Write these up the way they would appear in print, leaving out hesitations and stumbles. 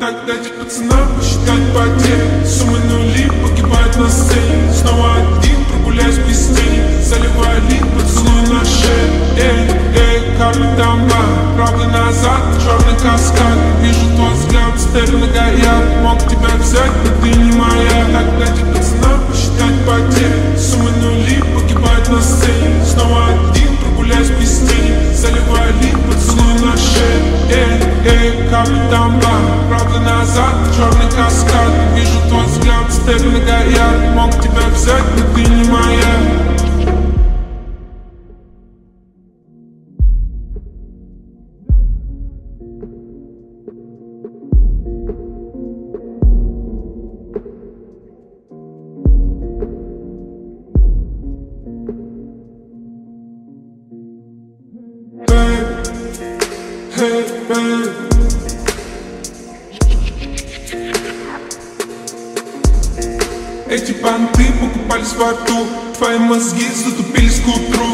Так дайте пацанам посчитать потери. Суммы нули погибают на сцене. Снова один, прогуляюсь без тени. Заливаю лик, поцелуй на шее. Капли дома, правда назад, черный каскад. Вижу твой взгляд, стены горят. Мог тебя взять, но ты не моя. Так дайте пацанам посчитать потери. Суммы нули погибают на сцене. Снова один, прогуляюсь без тени. Заливаю лик, поцелуй на шее. Капли дома, правда назад, черный каскад. Вижу твой взгляд, стены горят. Мог тебя взять, но ты не моя. Hey, babe. Эти понты покупались во рту. Твои мозги затупились к утру.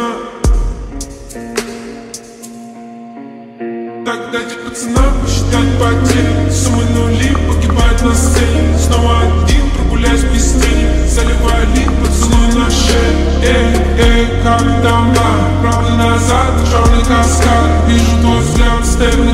Так дайте пацанам посчитать потери. Суммы нули погибают на сцене. Снова один, прогуляюсь без тени. Заливаю лик, поцелуй на шее. Как дома, правда назад, черный каскад. Вижу твой взгляд, стены